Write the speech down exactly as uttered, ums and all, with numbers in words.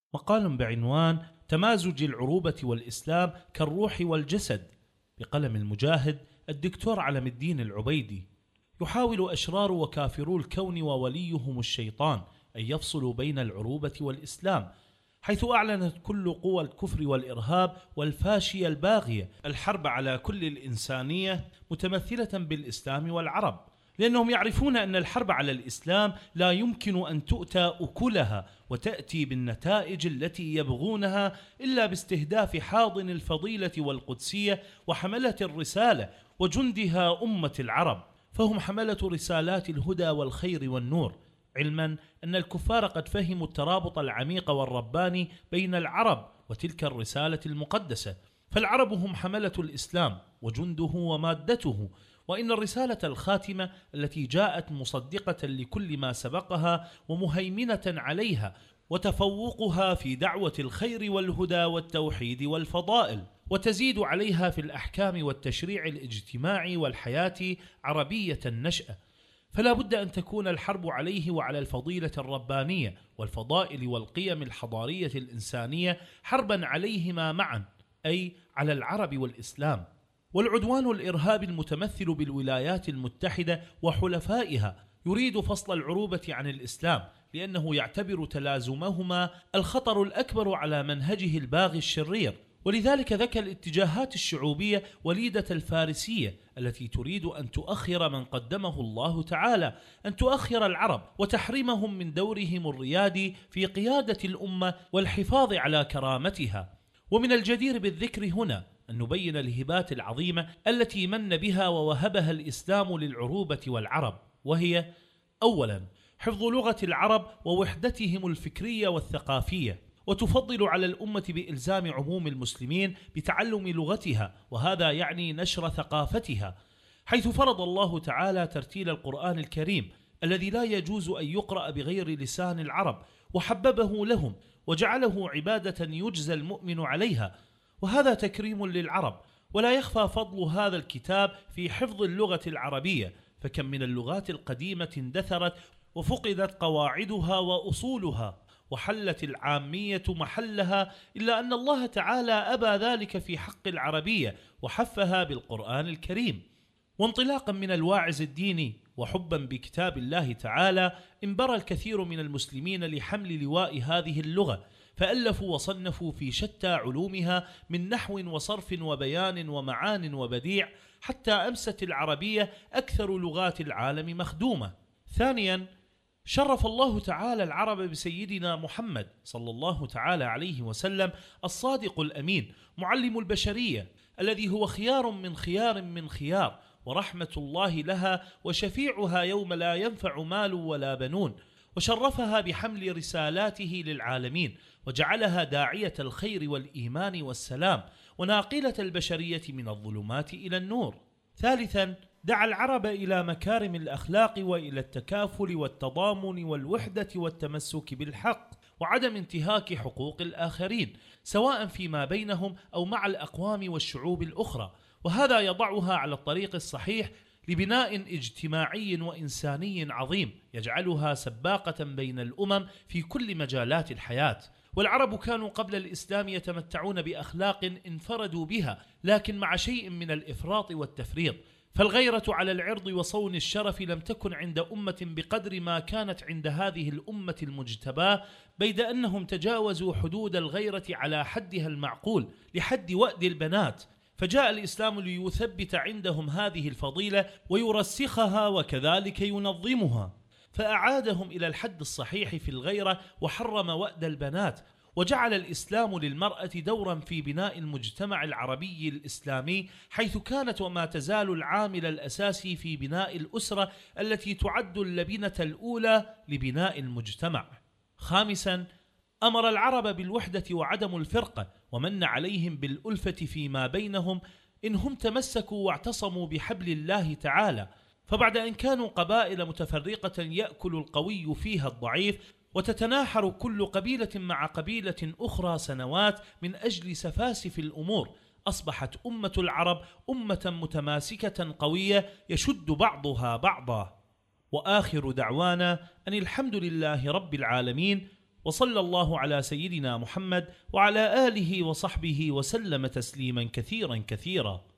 مقال بعنوان تمازج العروبة والإسلام كالروح والجسد، بقلم المجاهد الدكتور علم الدين العبيدي. يحاول أشرار وكافرو الكون ووليهم الشيطان أن يفصلوا بين العروبة والإسلام، حيث أعلنت كل قوى الكفر والإرهاب والفاشية الباغية الحرب على كل الإنسانية متمثلة بالإسلام والعرب، لأنهم يعرفون أن الحرب على الإسلام لا يمكن أن تؤتى أكلها وتأتي بالنتائج التي يبغونها إلا باستهداف حاضن الفضيلة والقدسية وحملة الرسالة وجندها أمة العرب، فهم حملة رسالات الهدى والخير والنور، علما أن الكفار قد فهموا الترابط العميق والرباني بين العرب وتلك الرسالة المقدسة، فالعرب هم حملة الإسلام وجنده ومادته، وإن الرسالة الخاتمة التي جاءت مصدقة لكل ما سبقها ومهيمنة عليها وتفوقها في دعوة الخير والهدى والتوحيد والفضائل، وتزيد عليها في الأحكام والتشريع الاجتماعي والحياة عربية النشأة، فلا بد أن تكون الحرب عليه وعلى الفضيلة الربانية والفضائل والقيم الحضارية الإنسانية حربا عليهما معا، أي على العرب والإسلام. والعدوان الإرهابي المتمثل بالولايات المتحدة وحلفائها يريد فصل العروبة عن الإسلام، لأنه يعتبر تلازمهما الخطر الأكبر على منهجه الباغي الشرير، ولذلك ذكى الاتجاهات الشعوبية وليدة الفارسية التي تريد أن تؤخر من قدمه الله تعالى، أن تؤخر العرب وتحرمهم من دورهم الريادي في قيادة الأمة والحفاظ على كرامتها. ومن الجدير بالذكر هنا أن نبين الهبات العظيمة التي من بها ووهبها الإسلام للعروبة والعرب، وهي: أولا، حفظ لغة العرب ووحدتهم الفكرية والثقافية، وتفضل على الأمة بإلزام عموم المسلمين بتعلم لغتها، وهذا يعني نشر ثقافتها، حيث فرض الله تعالى ترتيل القرآن الكريم الذي لا يجوز أن يقرأ بغير لسان العرب، وحببه لهم وجعله عبادة يجزى المؤمن عليها، وهذا تكريم للعرب. ولا يخفى فضل هذا الكتاب في حفظ اللغة العربية، فكم من اللغات القديمة اندثرت وفقدت قواعدها وأصولها وحلت العامية محلها، إلا أن الله تعالى أبى ذلك في حق العربية وحفها بالقرآن الكريم. وانطلاقا من الواعظ الديني وحبا بكتاب الله تعالى انبرى الكثير من المسلمين لحمل لواء هذه اللغة، فألفوا وصنفوا في شتى علومها من نحو وصرف وبيان ومعان وبديع، حتى أمست العربية أكثر لغات العالم مخدومة. ثانيا، شرف الله تعالى العرب بسيدنا محمد صلى الله تعالى عليه وسلم الصادق الأمين معلم البشرية، الذي هو خيار من خيار من خيار، ورحمة الله لها وشفيعها يوم لا ينفع مال ولا بنون، وشرفها بحمل رسالاته للعالمين، وجعلها داعية الخير والإيمان والسلام، وناقلة البشرية من الظلمات إلى النور. ثالثا، دعا العرب إلى مكارم الأخلاق وإلى التكافل والتضامن والوحدة والتمسك بالحق وعدم انتهاك حقوق الآخرين، سواء فيما بينهم أو مع الأقوام والشعوب الأخرى، وهذا يضعها على الطريق الصحيح لبناء اجتماعي وإنساني عظيم يجعلها سباقة بين الأمم في كل مجالات الحياة. والعرب كانوا قبل الإسلام يتمتعون بأخلاق انفردوا بها، لكن مع شيء من الإفراط والتفريط، فالغيرة على العرض وصون الشرف لم تكن عند أمة بقدر ما كانت عند هذه الأمة المجتباة، بيد أنهم تجاوزوا حدود الغيرة على حدها المعقول لحد وأد البنات، فجاء الإسلام ليثبت عندهم هذه الفضيلة ويرسخها وكذلك ينظمها، فأعادهم إلى الحد الصحيح في الغيرة وحرم وأد البنات، وجعل الإسلام للمرأة دورا في بناء المجتمع العربي الإسلامي، حيث كانت وما تزال العامل الأساسي في بناء الأسرة التي تعد اللبنة الأولى لبناء المجتمع. خامسا، أمر العرب بالوحدة وعدم الفرقة، ومن عليهم بالألفة فيما بينهم إن هم تمسكوا واعتصموا بحبل الله تعالى، فبعد أن كانوا قبائل متفرقة يأكل القوي فيها الضعيف، وتتناحر كل قبيلة مع قبيلة أخرى سنوات من أجل سفاسف الأمور، أصبحت أمة العرب أمة متماسكة قوية يشد بعضها بعضا. وآخر دعوانا أن الحمد لله رب العالمين، وصلى الله على سيدنا محمد وعلى آله وصحبه وسلم تسليما كثيرا كثيرا.